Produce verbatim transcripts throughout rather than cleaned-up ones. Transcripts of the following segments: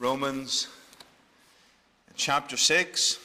Romans chapter six.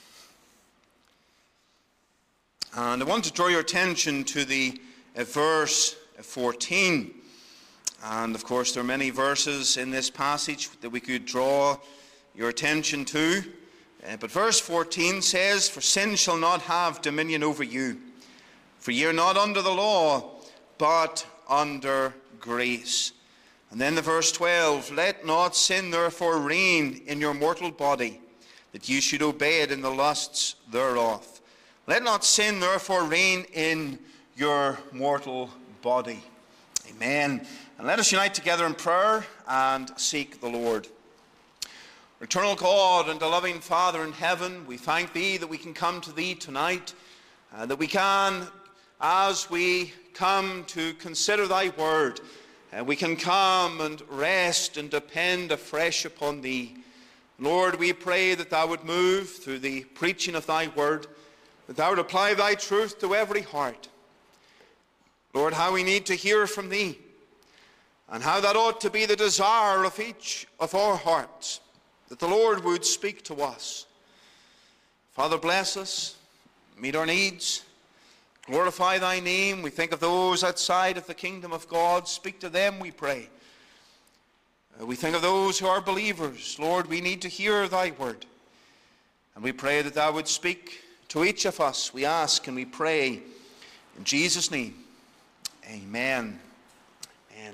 And I want to draw your attention to the uh, verse fourteen. And of course there are many verses in this passage that we could draw your attention to. Uh, but verse fourteen says, "For sin shall not have dominion over you. For ye are not under the law, but under grace." And then the verse twelve, "Let not sin therefore reign in your mortal body, that ye should obey it in the lusts thereof." Let not sin therefore reign in your mortal body. Amen. And let us unite together in prayer and seek the Lord. Eternal God and a loving Father in heaven, we thank Thee that we can come to Thee tonight, uh, that we can, as we come to consider Thy word, uh, we can come and rest and depend afresh upon Thee. Lord, we pray that Thou would move through the preaching of Thy word, that Thou would apply Thy truth to every heart. Lord, how we need to hear from Thee, and how that ought to be the desire of each of our hearts, that the Lord would speak to us. Father, bless us, meet our needs, glorify Thy name. We think of those outside of the kingdom of God. Speak to them, we pray. Uh, we think of those who are believers. Lord, we need to hear Thy word. And we pray that Thou would speak to each of us. We ask and we pray in Jesus' name. Amen. Amen.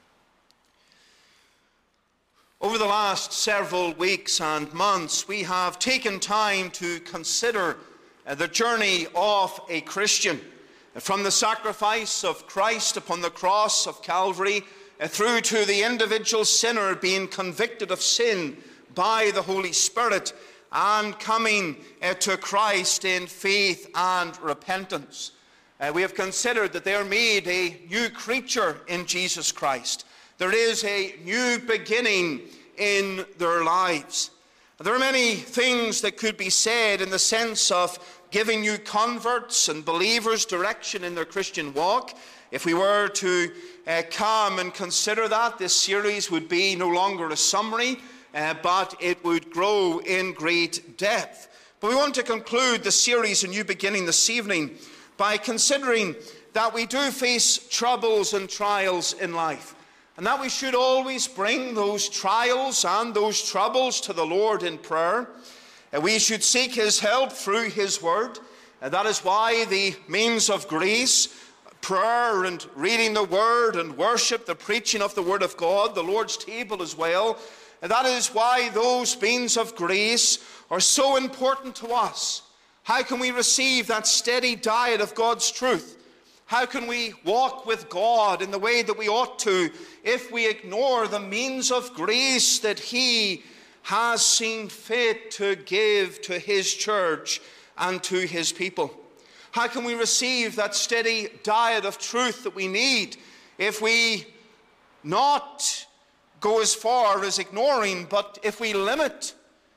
Over the last several weeks and months, we have taken time to consider uh, the journey of a Christian, uh, from the sacrifice of Christ upon the cross of Calvary uh, through to the individual sinner being convicted of sin by the Holy Spirit and coming uh, to Christ in faith and repentance. Uh, we have considered that they are made a new creature in Jesus Christ. There is a new beginning in their lives. There are many things that could be said in the sense of giving new converts and believers direction in their Christian walk. If we were to uh, come and consider that, this series would be no longer a summary, uh, but it would grow in great depth. But we want to conclude the series A New Beginning this evening by considering that we do face troubles and trials in life, and that we should always bring those trials and those troubles to the Lord in prayer. And we should seek His help through His word. And that is why the means of grace, prayer and reading the word and worship, the preaching of the word of God, the Lord's table as well, and that is why those means of grace are so important to us. How can we receive that steady diet of God's truth? How can we walk with God in the way that we ought to if we ignore the means of grace that He has seen fit to give to His church and to His people? How can we receive that steady diet of truth that we need if we not go as far as ignoring, but if we limit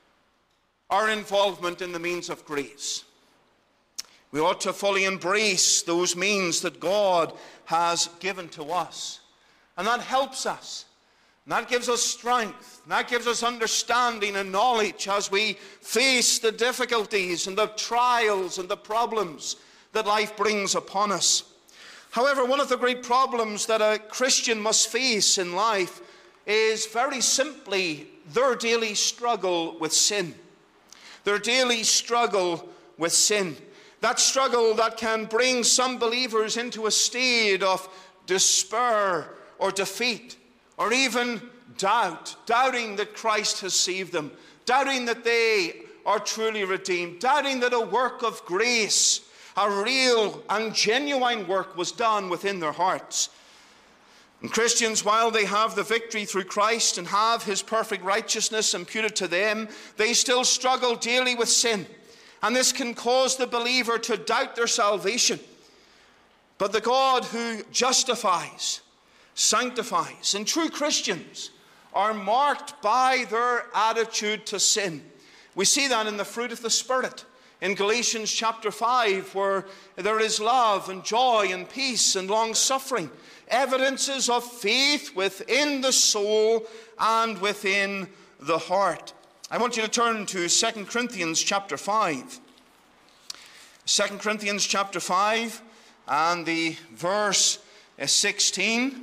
our involvement in the means of grace? We ought to fully embrace those means that God has given to us. And that helps us. And that gives us strength. And that gives us understanding and knowledge as we face the difficulties and the trials and the problems that life brings upon us. However, one of the great problems that a Christian must face in life is very simply their daily struggle with sin. Their daily struggle with sin. That struggle that can bring some believers into a state of despair or defeat, or even doubt, doubting that Christ has saved them, doubting that they are truly redeemed, doubting that a work of grace, a real and genuine work, was done within their hearts. And Christians, while they have the victory through Christ and have His perfect righteousness imputed to them, they still struggle daily with sin. And this can cause the believer to doubt their salvation. But the God who justifies, sanctifies, and true Christians are marked by their attitude to sin. We see that in the fruit of the Spirit. In Galatians chapter five, where there is love and joy and peace and long-suffering, evidences of faith within the soul and within the heart. I want you to turn to Second Corinthians chapter five. Second Corinthians chapter five and the verse sixteen.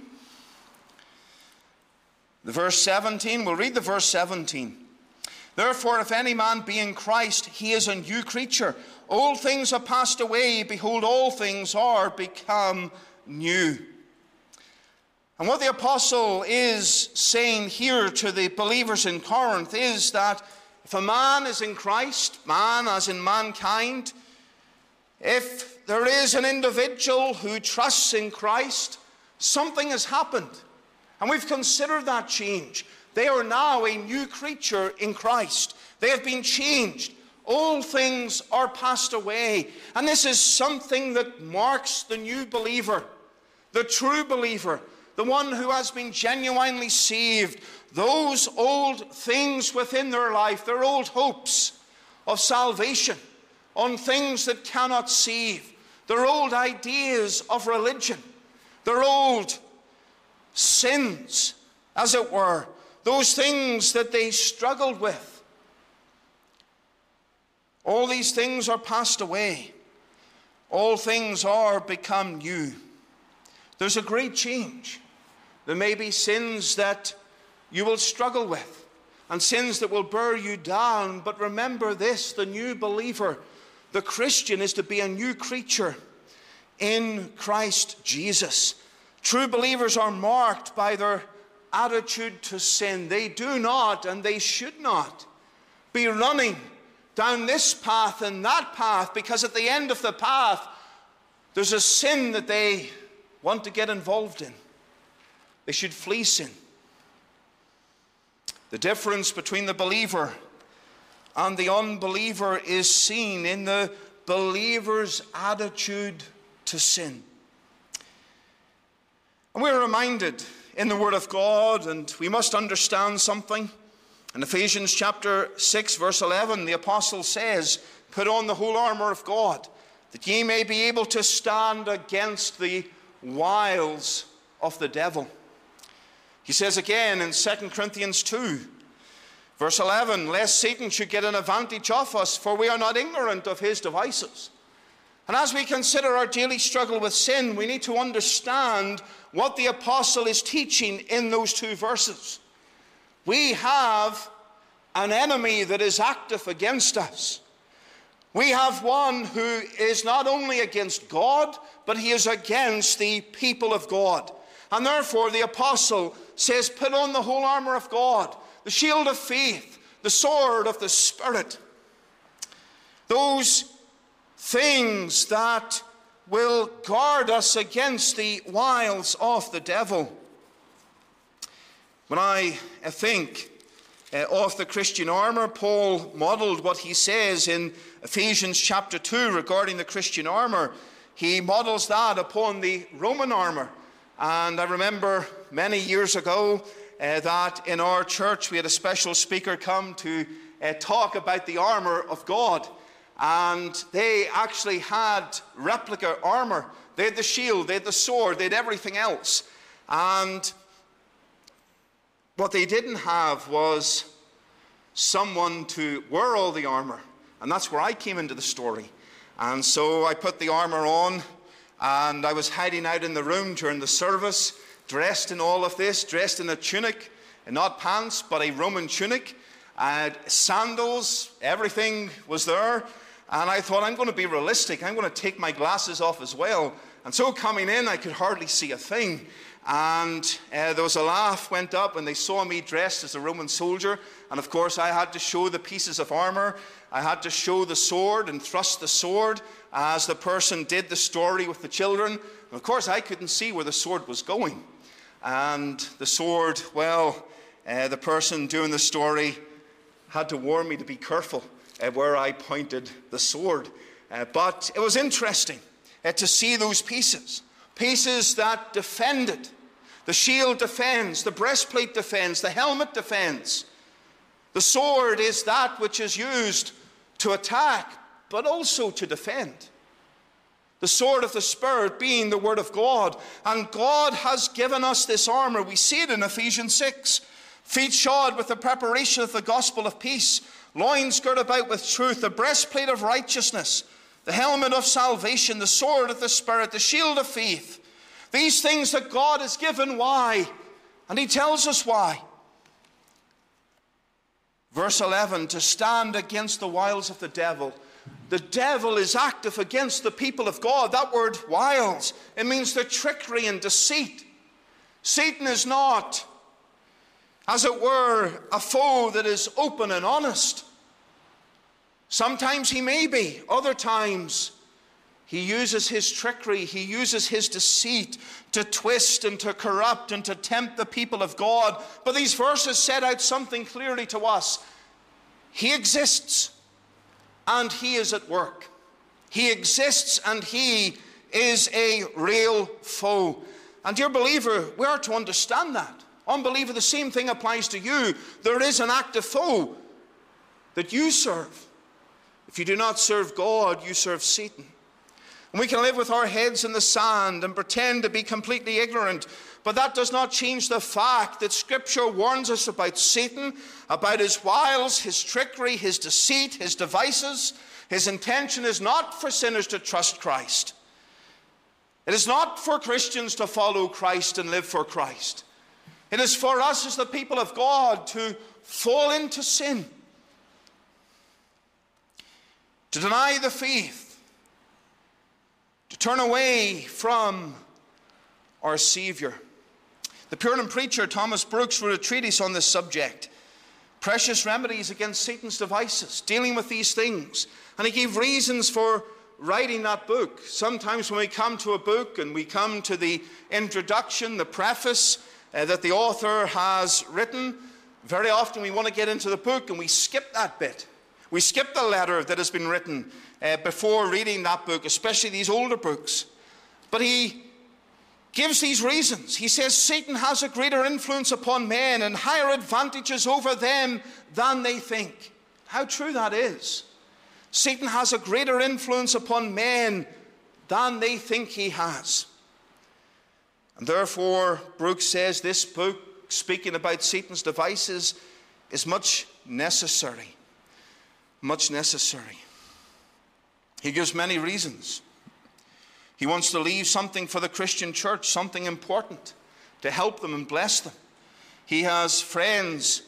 The verse seventeen, we'll read the verse seventeen. Therefore, if any man be in Christ, he is a new creature. Old things are passed away, behold, all things are become new. And what the apostle is saying here to the believers in Corinth is that if a man is in Christ, man as in mankind, if there is an individual who trusts in Christ, something has happened. And we've considered that change. They are now a new creature in Christ. They have been changed. All things are passed away. And this is something that marks the new believer, the true believer, the one who has been genuinely saved. Those old things within their life, their old hopes of salvation on things that cannot save, their old ideas of religion, their old sins, as it were, those things that they struggled with. All these things are passed away. All things are become new. There's a great change. There may be sins that you will struggle with and sins that will bear you down, but remember this, the new believer, the Christian, is to be a new creature in Christ Jesus. True believers are marked by their attitude to sin. They do not, and they should not, be running down this path and that path, because at the end of the path there's a sin that they want to get involved in. They should flee sin. The difference between the believer and the unbeliever is seen in the believer's attitude to sin. And we're reminded in the Word of God, and we must understand something. In Ephesians chapter six, verse eleven, the apostle says, "Put on the whole armor of God, that ye may be able to stand against the wiles of the devil." He says again in Second Corinthians two, verse eleven, "Lest Satan should get an advantage of us, for we are not ignorant of his devices." And as we consider our daily struggle with sin, we need to understand what the apostle is teaching in those two verses. We have an enemy that is active against us. We have one who is not only against God, but he is against the people of God. And therefore the apostle says, put on the whole armor of God, the shield of faith, the sword of the Spirit. Those things that will guard us against the wiles of the devil. When I think uh, of the Christian armor, Paul modeled what he says in Ephesians chapter two regarding the Christian armor. He models that upon the Roman armor. And I remember many years ago uh, that in our church we had a special speaker come to uh, talk about the armor of God. And they actually had replica armor. They had the shield, they had the sword, they had everything else. And what they didn't have was someone to wear all the armor. And that's where I came into the story. And so I put the armor on, and I was hiding out in the room during the service, dressed in all of this, dressed in a tunic, and not pants, but a Roman tunic. I had sandals, everything was there. And I thought, I'm going to be realistic. I'm going to take my glasses off as well. And so coming in, I could hardly see a thing. And uh, there was a laugh went up, and they saw me dressed as a Roman soldier. And of course, I had to show the pieces of armor. I had to show the sword and thrust the sword as the person did the story with the children. And of course, I couldn't see where the sword was going. And the sword, well, uh, the person doing the story had to warn me to be careful Uh, where I pointed the sword. Uh, but it was interesting uh, to see those pieces. Pieces that defended. The shield defends, the breastplate defends, the helmet defends. The sword is that which is used to attack, but also to defend. The sword of the Spirit being the Word of God. And God has given us this armor. We see it in Ephesians six. feet shod with the preparation of the gospel of peace, loins girt about with truth, the breastplate of righteousness, the helmet of salvation, the sword of the Spirit, the shield of faith. These things that God has given, why? And he tells us why. Verse eleven, to stand against the wiles of the devil. The devil is active against the people of God. That word wiles, it means the trickery and deceit. Satan is not, as it were, a foe that is open and honest. Sometimes he may be. Other times he uses his trickery, he uses his deceit to twist and to corrupt and to tempt the people of God. But these verses set out something clearly to us. He exists and he is at work. He exists and he is a real foe. And dear believer, we are to understand that. Unbeliever, the same thing applies to you. There is an active foe that you serve. If you do not serve God, you serve Satan. And we can live with our heads in the sand and pretend to be completely ignorant, but that does not change the fact that Scripture warns us about Satan, about his wiles, his trickery, his deceit, his devices. His intention is not for sinners to trust Christ. It is not for Christians to follow Christ and live for Christ. It is for us as the people of God to fall into sin, to deny the faith, to turn away from our Savior. The Puritan preacher Thomas Brooks wrote a treatise on this subject, Precious Remedies Against Satan's Devices, dealing with these things. And he gave reasons for writing that book. Sometimes when we come to a book and we come to the introduction, the preface uh, that the author has written, very often we want to get into the book and we skip that bit. We skip the letter that has been written uh, before reading that book, especially these older books. But he gives these reasons. He says Satan has a greater influence upon men and higher advantages over them than they think. How true that is. Satan has a greater influence upon men than they think he has. And therefore, Brooks says this book, speaking about Satan's devices, is much necessary. Much necessary. He gives many reasons. He wants to leave something for the Christian church, something important, to help them and bless them. He has friends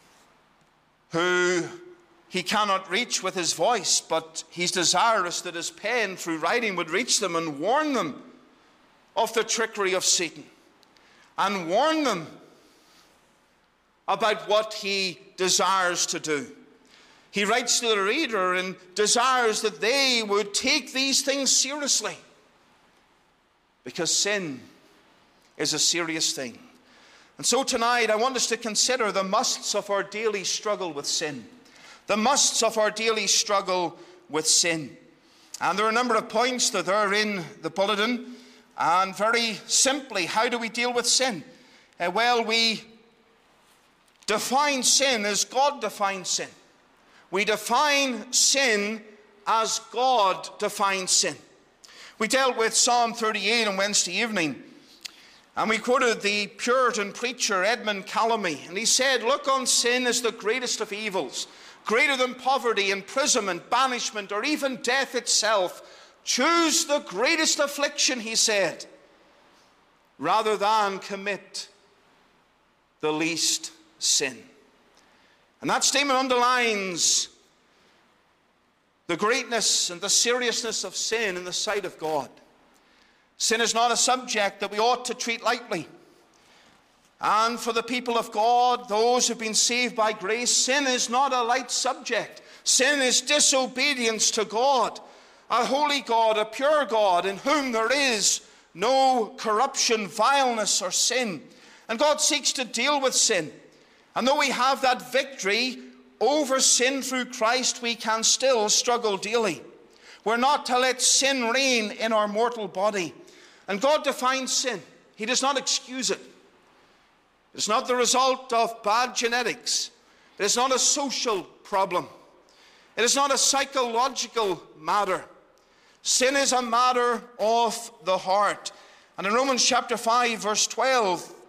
who he cannot reach with his voice, but he's desirous that his pen, through writing, would reach them and warn them of the trickery of Satan, and warn them about what he desires to do. He writes to the reader and desires that they would take these things seriously, because sin is a serious thing. And so tonight I want us to consider the musts of our daily struggle with sin. The musts of our daily struggle with sin. And there are a number of points that are in the bulletin. And very simply, how do we deal with sin? Uh, well, we define sin as God defines sin. We define sin as God defines sin. We dealt with Psalm thirty-eight on Wednesday evening, and we quoted the Puritan preacher Edmund Calamy, and he said, look on sin as the greatest of evils, greater than poverty, imprisonment, banishment, or even death itself. Choose the greatest affliction, he said, rather than commit the least sin. And that statement underlines the greatness and the seriousness of sin in the sight of God. Sin is not a subject that we ought to treat lightly. And for the people of God, those who have been saved by grace, sin is not a light subject. Sin is disobedience to God, a holy God, a pure God, in whom there is no corruption, vileness, or sin. And God seeks to deal with sin. And though we have that victory over sin through Christ, we can still struggle daily. We're not to let sin reign in our mortal body. And God defines sin. He does not excuse it. It's not the result of bad genetics. It is not a social problem. It is not a psychological matter. Sin is a matter of the heart. And in Romans chapter five, verse twelve,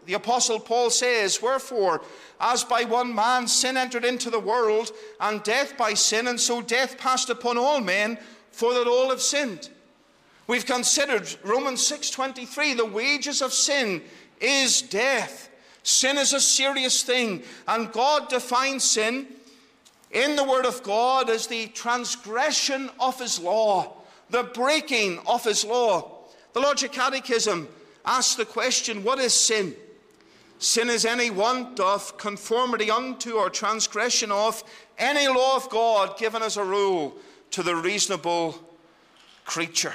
the Apostle Paul says, "Wherefore, as by one man sin entered into the world, and death by sin, and so death passed upon all men, for that all have sinned." We've considered Romans six twenty-three, the wages of sin is death. Sin is a serious thing, and God defines sin in the Word of God as the transgression of His law, the breaking of His law. The Logic Catechism asks the question, what is sin? Sin is any want of conformity unto or transgression of any law of God given as a rule to the reasonable creature.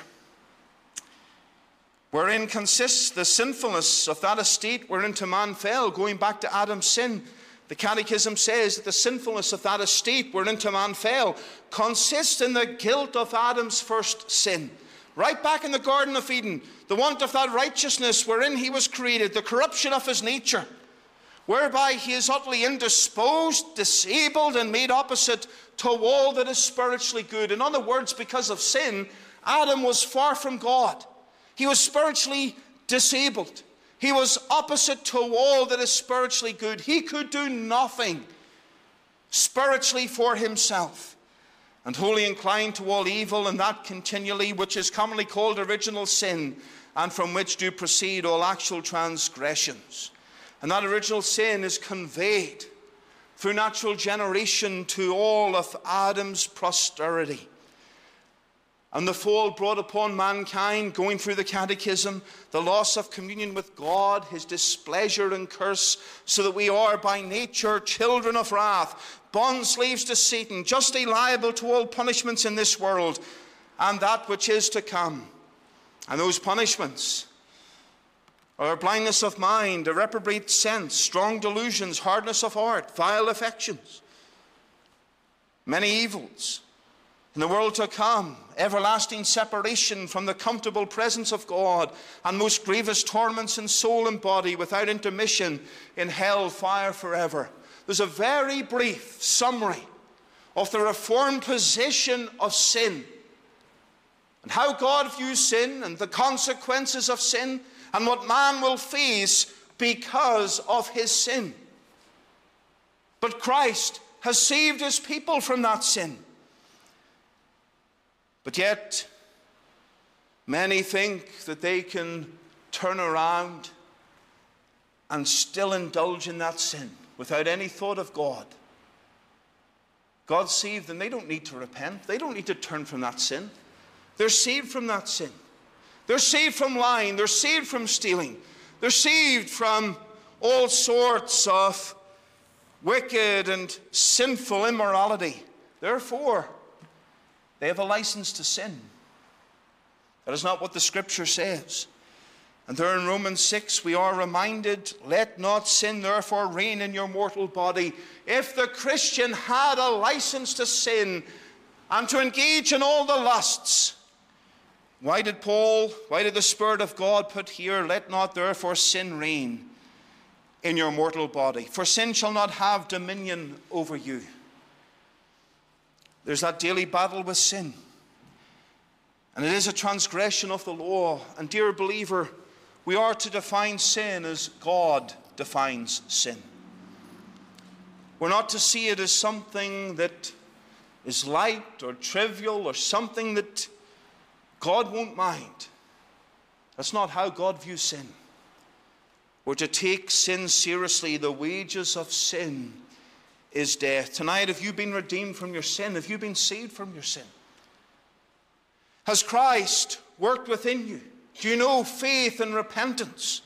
Wherein consists the sinfulness of that estate whereinto man fell, going back to Adam's sin. The Catechism says that the sinfulness of that estate whereinto man fell consists in the guilt of Adam's first sin. Right back in the Garden of Eden, the want of that righteousness wherein he was created, the corruption of his nature, whereby he is utterly indisposed, disabled, and made opposite to all that is spiritually good. In other words, because of sin, Adam was far from God. He was spiritually disabled. He was opposite to all that is spiritually good. He could do nothing spiritually for himself, and wholly inclined to all evil, and that continually, which is commonly called original sin, and from which do proceed all actual transgressions. And that original sin is conveyed through natural generation to all of Adam's posterity. And the fall brought upon mankind, going through the Catechism, the loss of communion with God, His displeasure and curse, so that we are by nature children of wrath, bond slaves to Satan, justly liable to all punishments in this world and that which is to come. And those punishments are blindness of mind, a reprobate sense, strong delusions, hardness of heart, vile affections, many evils. In the world to come, everlasting separation from the comfortable presence of God, and most grievous torments in soul and body without intermission in hell fire forever. There's a very brief summary of the Reformed position of sin, and how God views sin, and the consequences of sin, and what man will face because of his sin. But Christ has saved His people from that sin. But yet, many think that they can turn around and still indulge in that sin without any thought of God. God saved them. They don't need to repent. They don't need to turn from that sin. They're saved from that sin. They're saved from lying. They're saved from stealing. They're saved from all sorts of wicked and sinful immorality. Therefore, they have a license to sin. That is not what the Scripture says. And there in Romans six we are reminded, let not sin therefore reign in your mortal body. If the Christian had a license to sin and to engage in all the lusts, why did Paul, why did the Spirit of God put here, let not therefore sin reign in your mortal body? For sin shall not have dominion over you. There's that daily battle with sin. And it is a transgression of the law. And dear believer, we are to define sin as God defines sin. We're not to see it as something that is light or trivial or something that God won't mind. That's not how God views sin. We're to take sin seriously. The wages of sin is death. Tonight, have you been redeemed from your sin? Have you been saved from your sin? Has Christ worked within you? Do you know faith and repentance?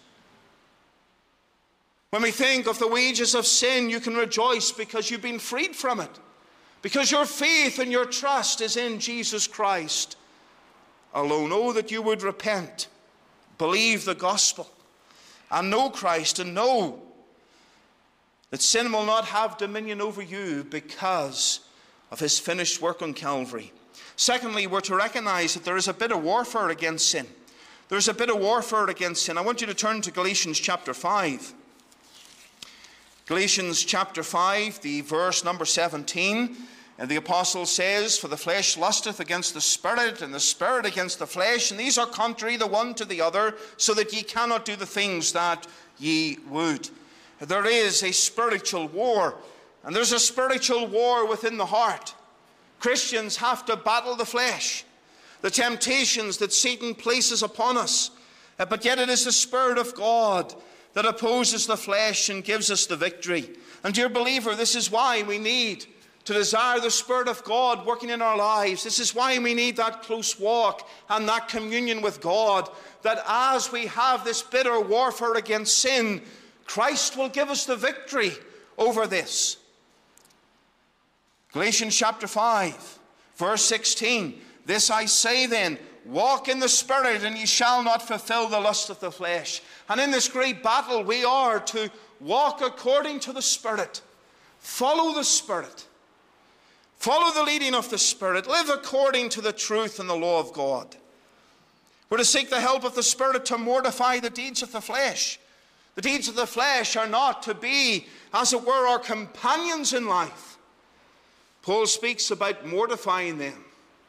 When we think of the wages of sin, you can rejoice because you've been freed from it. Because your faith and your trust is in Jesus Christ alone. Oh, that you would repent, believe the gospel, and know Christ, and know that sin will not have dominion over you because of His finished work on Calvary. Secondly, we're to recognize that there is a bit of warfare against sin. There's a bit of warfare against sin. I want you to turn to Galatians chapter five. Galatians chapter five, the verse number seventeen. And the apostle says, for the flesh lusteth against the spirit, and the spirit against the flesh, and these are contrary the one to the other, so that ye cannot do the things that ye would. There is a spiritual war, and there's a spiritual war within the heart. Christians have to battle the flesh, the temptations that Satan places upon us. But yet it is the Spirit of God that opposes the flesh and gives us the victory. And dear believer, this is why we need to desire the Spirit of God working in our lives. This is why we need that close walk and that communion with God, that as we have this bitter warfare against sin, Christ will give us the victory over this. Galatians chapter five, verse sixteen. This I say then, walk in the Spirit, and ye shall not fulfill the lust of the flesh. And in this great battle, we are to walk according to the Spirit. Follow the Spirit. Follow the leading of the Spirit. Live according to the truth and the law of God. We're to seek the help of the Spirit to mortify the deeds of the flesh. The deeds of the flesh are not to be, as it were, our companions in life. Paul speaks about mortifying them,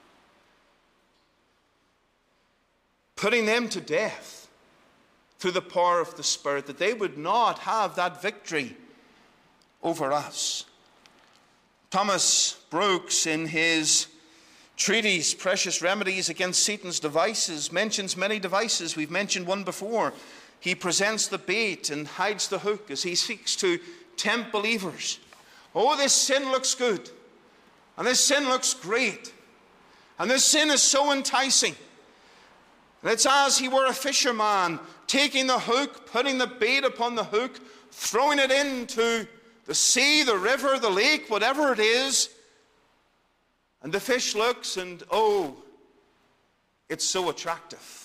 putting them to death through the power of the Spirit, that they would not have that victory over us. Thomas Brooks, in his treatise, Precious Remedies Against Satan's Devices, mentions many devices. We've mentioned one before. He presents the bait and hides the hook as he seeks to tempt believers. Oh, this sin looks good. And this sin looks great. And this sin is so enticing. And it's as he were a fisherman, taking the hook, putting the bait upon the hook, throwing it into the sea, the river, the lake, whatever it is. And the fish looks and, oh, it's so attractive.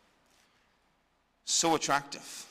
So attractive.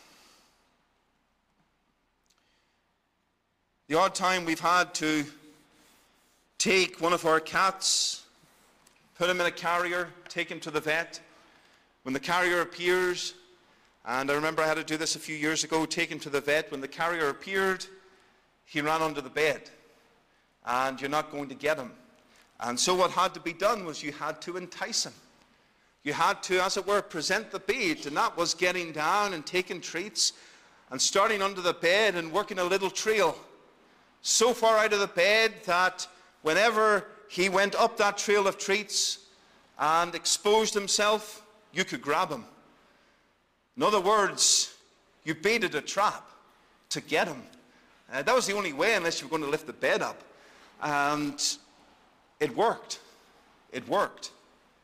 The odd time we've had to take one of our cats, put him in a carrier, take him to the vet. When the carrier appears, and I remember I had to do this a few years ago, take him to the vet. When the carrier appeared, he ran under the bed, and you're not going to get him. And so what had to be done was you had to entice him. You had to, as it were, present the bait, and that was getting down and taking treats and starting under the bed and working a little trail so far out of the bed that whenever he went up that trail of treats and exposed himself, you could grab him. In other words, you baited a trap to get him. Uh, that was the only way, unless you were going to lift the bed up. And it worked. It worked.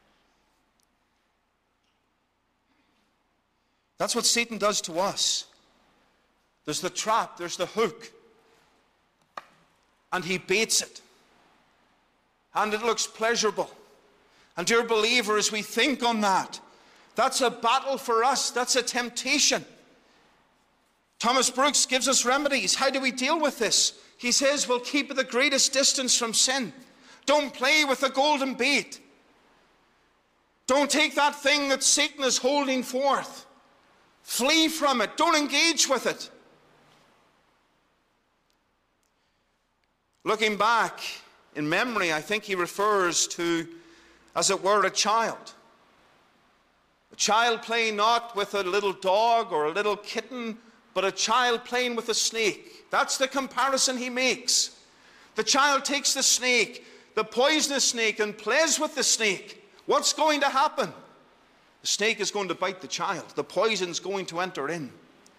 That's what Satan does to us. There's the trap, there's the hook, and he baits it. And it looks pleasurable. And dear believer, as we think on that, that's a battle for us. That's a temptation. Thomas Brooks gives us remedies. How do we deal with this? He says, we'll keep at the greatest distance from sin. Don't play with the golden bait. Don't take that thing that Satan is holding forth. Flee from it. Don't engage with it. Looking back in memory, I think he refers to, as it were, a child. A child playing not with a little dog or a little kitten, but a child playing with a snake. That's the comparison he makes. The child takes the snake, the poisonous snake, and plays with the snake. What's going to happen? The snake is going to bite the child. The poison's going to enter in.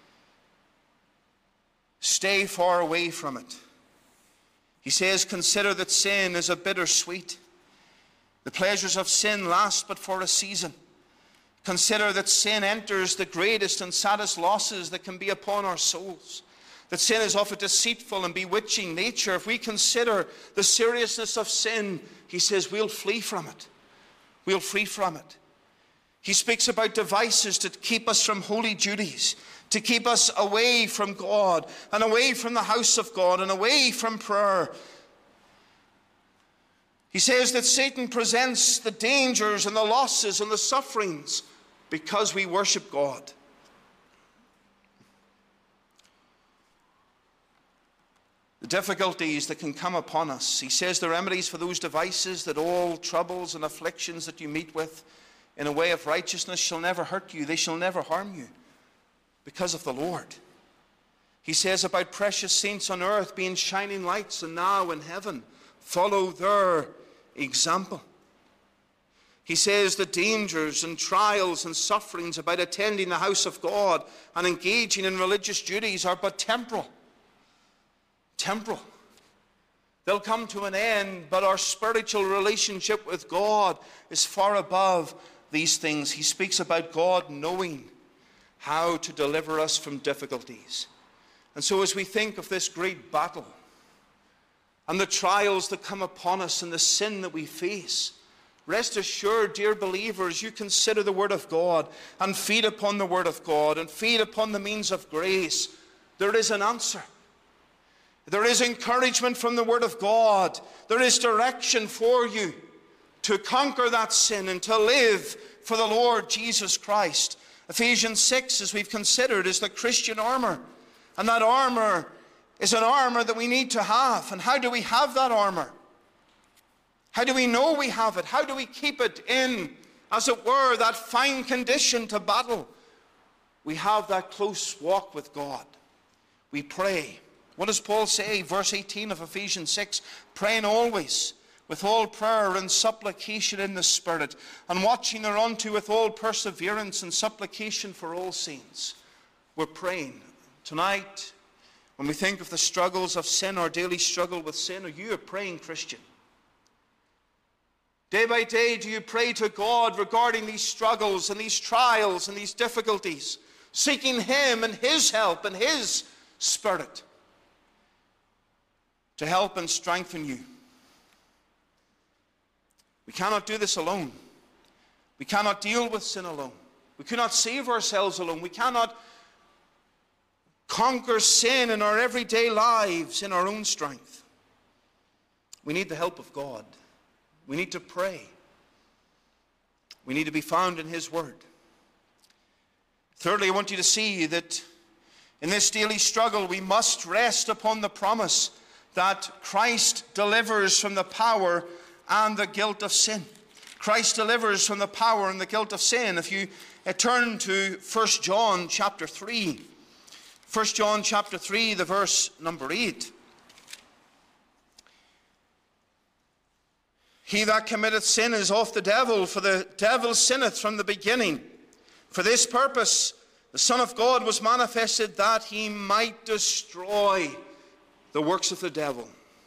Stay far away from it. He says, consider that sin is a bitter sweet. The pleasures of sin last but for a season. Consider that sin enters the greatest and saddest losses that can be upon our souls. That sin is of a deceitful and bewitching nature. If we consider the seriousness of sin, he says we'll flee from it. We'll flee from it. He speaks about devices to keep us from holy duties, to keep us away from God and away from the house of God and away from prayer. He says that Satan presents the dangers and the losses and the sufferings because we worship God. The difficulties that can come upon us. He says the remedies for those devices, that all troubles and afflictions that you meet with in a way of righteousness shall never hurt you. They shall never harm you because of the Lord. He says about precious saints on earth being shining lights, and now in heaven follow their example. He says the dangers and trials and sufferings about attending the house of God and engaging in religious duties are but temporal. Temporal. They'll come to an end, but our spiritual relationship with God is far above these things. He speaks about God knowing how to deliver us from difficulties. And so as we think of this great battle and the trials that come upon us and the sin that we face, rest assured, dear believers, you consider the Word of God and feed upon the Word of God and feed upon the means of grace. There is an answer. There is encouragement from the Word of God. There is direction for you to conquer that sin and to live for the Lord Jesus Christ. Ephesians six, as we've considered, is the Christian armor. And that armor is an armor that we need to have. And how do we have that armor? How do we know we have it? How do we keep it in, as it were, that fine condition to battle? We have that close walk with God. We pray. What does Paul say? Verse eighteen of Ephesians six, praying always with all prayer and supplication in the Spirit, and watching thereunto with all perseverance and supplication for all saints. We're praying. Tonight, when we think of the struggles of sin, our daily struggle with sin, are you a praying Christian? Day by day, do you pray to God regarding these struggles and these trials and these difficulties, seeking Him and His help and His Spirit to help and strengthen you? We cannot do this alone. We cannot deal with sin alone. We cannot save ourselves alone. We cannot conquer sin in our everyday lives in our own strength. We need the help of God. We need to pray. We need to be found in His Word. Thirdly, I want you to see that in this daily struggle we must rest upon the promise that Christ delivers from the power and the guilt of sin. Christ delivers from the power and the guilt of sin. If you uh, turn to First John chapter three. First John chapter three, the verse number eight. He that committeth sin is of the devil, for the devil sinneth from the beginning. For this purpose the Son of God was manifested, that He might destroy the works of the devil.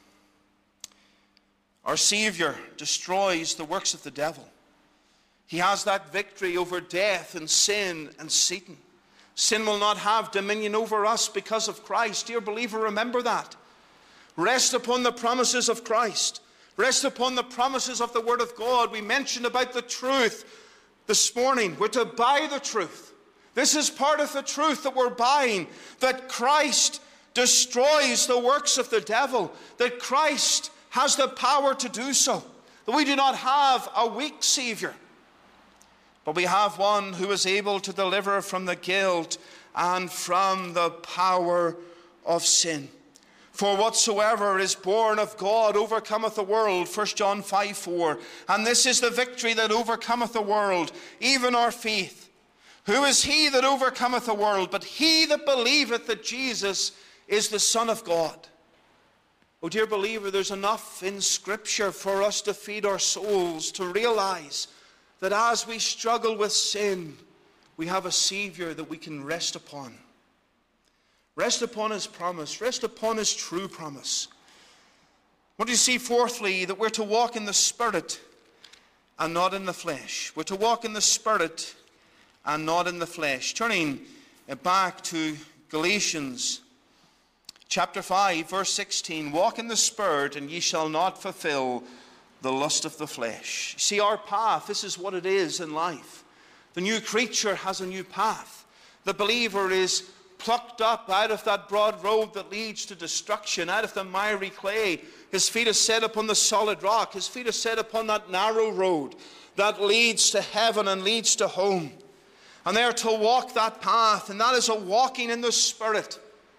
Our Savior destroys the works of the devil. He has that victory over death and sin and Satan. Sin will not have dominion over us because of Christ. Dear believer, remember that. Rest upon the promises of Christ. Rest upon the promises of the Word of God. We mentioned about the truth this morning. We're to buy the truth. This is part of the truth that we're buying, that Christ destroys the works of the devil, that Christ has the power to do so, that we do not have a weak Savior, but we have one who is able to deliver from the guilt and from the power of sin. For whatsoever is born of God overcometh the world, First John five four. And this is the victory that overcometh the world, even our faith. Who is he that overcometh the world? But he that believeth that Jesus is the Son of God. Oh, dear believer, there's enough in Scripture for us to feed our souls, to realize that as we struggle with sin, we have a Savior that we can rest upon. Rest upon His promise. Rest upon His true promise. What do you see? Fourthly, that we're to walk in the Spirit and not in the flesh. We're to walk in the Spirit and not in the flesh. Turning back to Galatians chapter five, verse sixteen. Walk in the Spirit, and ye shall not fulfill the lust of the flesh. See, our path, this is what it is in life. The new creature has a new path. The believer is plucked up out of that broad road that leads to destruction, out of the miry clay. His feet are set upon the solid rock. His feet are set upon that narrow road that leads to heaven and leads to home. And they are to walk that path, and that is a walking in the Spirit.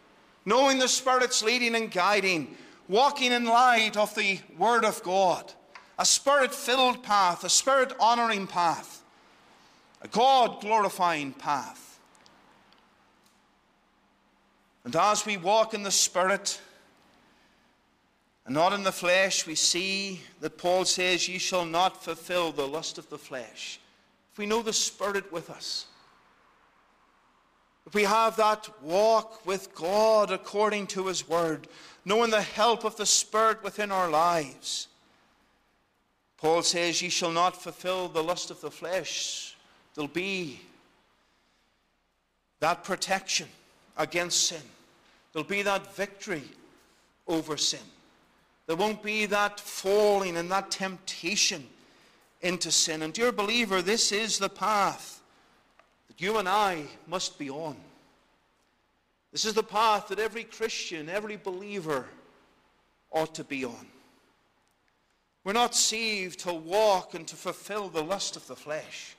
knowing the Spirit's leading and guiding, walking in light of the Word of God, a Spirit-filled path, a Spirit-honoring path, a God-glorifying path. And as we walk in the Spirit and not in the flesh, we see that Paul says, "Ye shall not fulfill the lust of the flesh." If we know the Spirit with us, if we have that walk with God according to His Word, knowing the help of the Spirit within our lives, Paul says, "Ye shall not fulfill the lust of the flesh." There'll be that protection against sin. There'll be that victory over sin. There won't be that falling and that temptation into sin. And dear believer, this is the path that you and I must be on. This is the path that every Christian, every believer ought to be on. We're not saved to walk and to fulfill the lust of the flesh.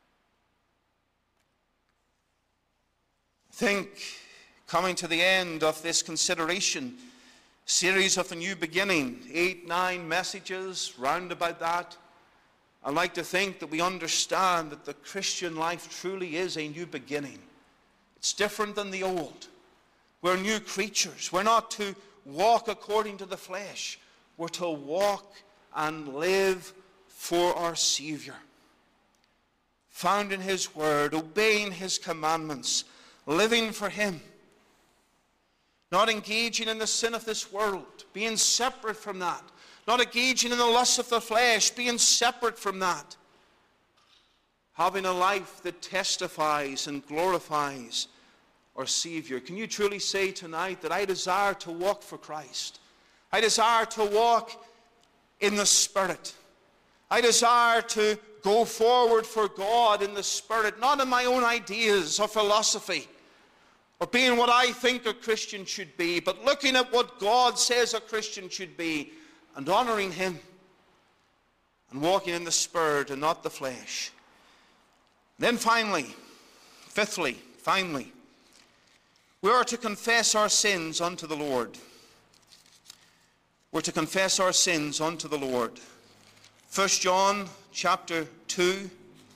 I think, coming to the end of this consideration series of the new beginning, eight, nine messages round about that, I'd like to think that we understand that the Christian life truly is a new beginning. It's different than the old. We're new creatures. We're not to walk according to the flesh. We're to walk and live for our Savior, found in His Word, obeying His commandments, living for Him, not engaging in the sin of this world, being separate from that, not engaging in the lust of the flesh, being separate from that, having a life that testifies and glorifies our Savior. Can you truly say tonight that I desire to walk for Christ? I desire to walk in the Spirit. I desire to go forward for God in the Spirit, not in my own ideas or philosophy, or being what I think a Christian should be, but looking at what God says a Christian should be and honoring Him and walking in the Spirit and not the flesh. Then finally, fifthly, finally, we are to confess our sins unto the Lord. We're to confess our sins unto the Lord. First John chapter two,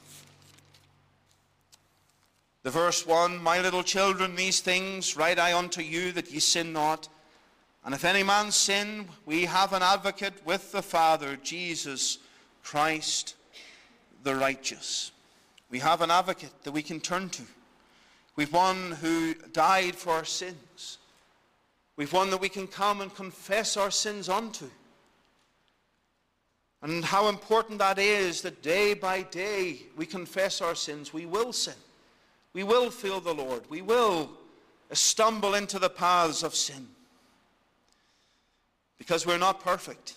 the verse one, "My little children, these things write I unto you, that ye sin not. And if any man sin, we have an advocate with the Father, Jesus Christ the righteous." We have an advocate that we can turn to. We've one who died for our sins. We've one that we can come and confess our sins unto. And how important that is, that day by day we confess our sins. We will sin. We will fail the Lord. We will stumble into the paths of sin, because we're not perfect.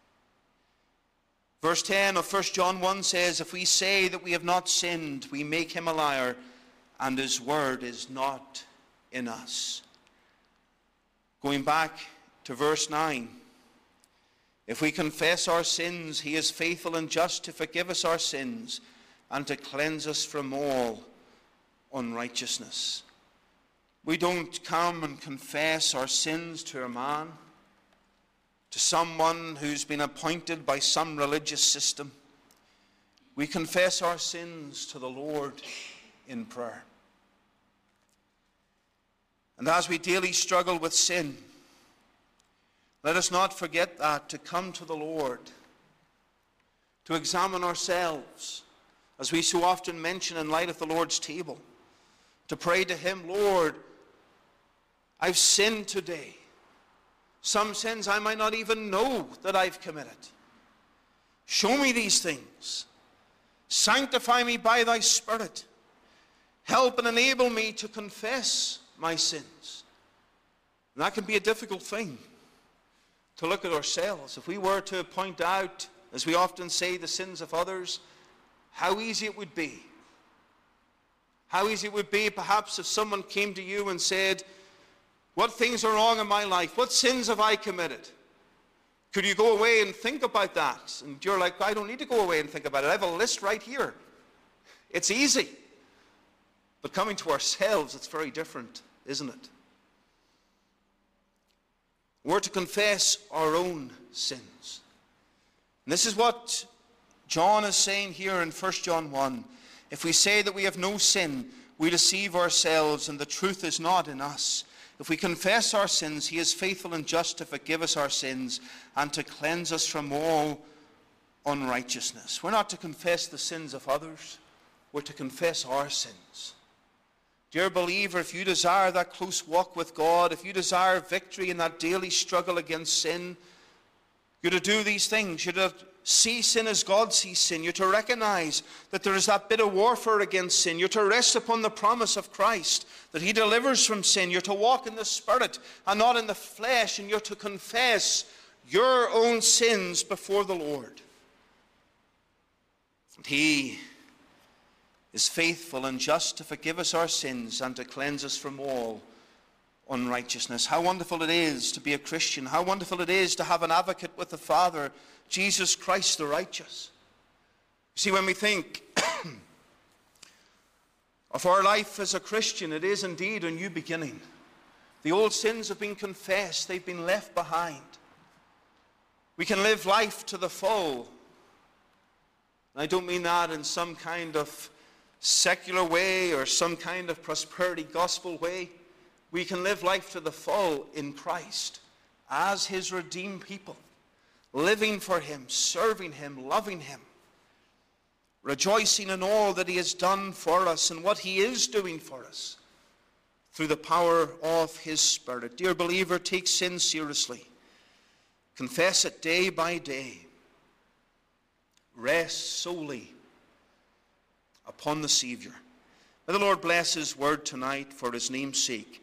Verse ten of First John one says, "If we say that we have not sinned, we make Him a liar, and His word is not in us." Going back to verse nine, "If we confess our sins, He is faithful and just to forgive us our sins and to cleanse us from all unrighteousness." We don't come and confess our sins to a man, to someone who's been appointed by some religious system. We confess our sins to the Lord in prayer. And as we daily struggle with sin, let us not forget that, to come to the Lord, to examine ourselves, as we so often mention in light of the Lord's table, to pray to Him, "Lord, I've sinned today. Some sins I might not even know that I've committed. Show me these things. Sanctify me by Thy Spirit. Help and enable me to confess my sins." And that can be a difficult thing, to look at ourselves. If we were to point out, as we often say, the sins of others, how easy it would be. How easy it would be perhaps if someone came to you and said, "What things are wrong in my life? What sins have I committed?" Could you go away and think about that? And you're like, "I don't need to go away and think about it. I have a list right here." It's easy. But coming to ourselves, it's very different, isn't it? We're to confess our own sins. And this is what John is saying here in First John one. If we say that we have no sin, we deceive ourselves, and the truth is not in us. If we confess our sins, he is faithful and just to forgive us our sins and to cleanse us from all unrighteousness. We're not to confess the sins of others. We're to confess our sins. Dear believer, if you desire that close walk with God, if you desire victory in that daily struggle against sin, you're to do these things. You're to see sin as God sees sin. You're to recognize that there is that bit of warfare against sin. You're to rest upon the promise of Christ, that he delivers from sin. You're to walk in the Spirit and not in the flesh, and you're to confess your own sins before the Lord. And he is faithful and just to forgive us our sins and to cleanse us from all unrighteousness. How wonderful it is to be a Christian. How wonderful it is to have an advocate with the Father, Jesus Christ the righteous. You see, when we think of our life as a Christian, it is indeed a new beginning. The old sins have been confessed. They've been left behind. We can live life to the full. And I don't mean that in some kind of secular way or some kind of prosperity gospel way. We can live life to the full in Christ as his redeemed people, living for him, serving him, loving him, rejoicing in all that he has done for us and what he is doing for us through the power of his Spirit. Dear believer, take sin seriously. Confess it day by day. Rest solely upon the Savior. May the Lord bless his word tonight for his name's sake.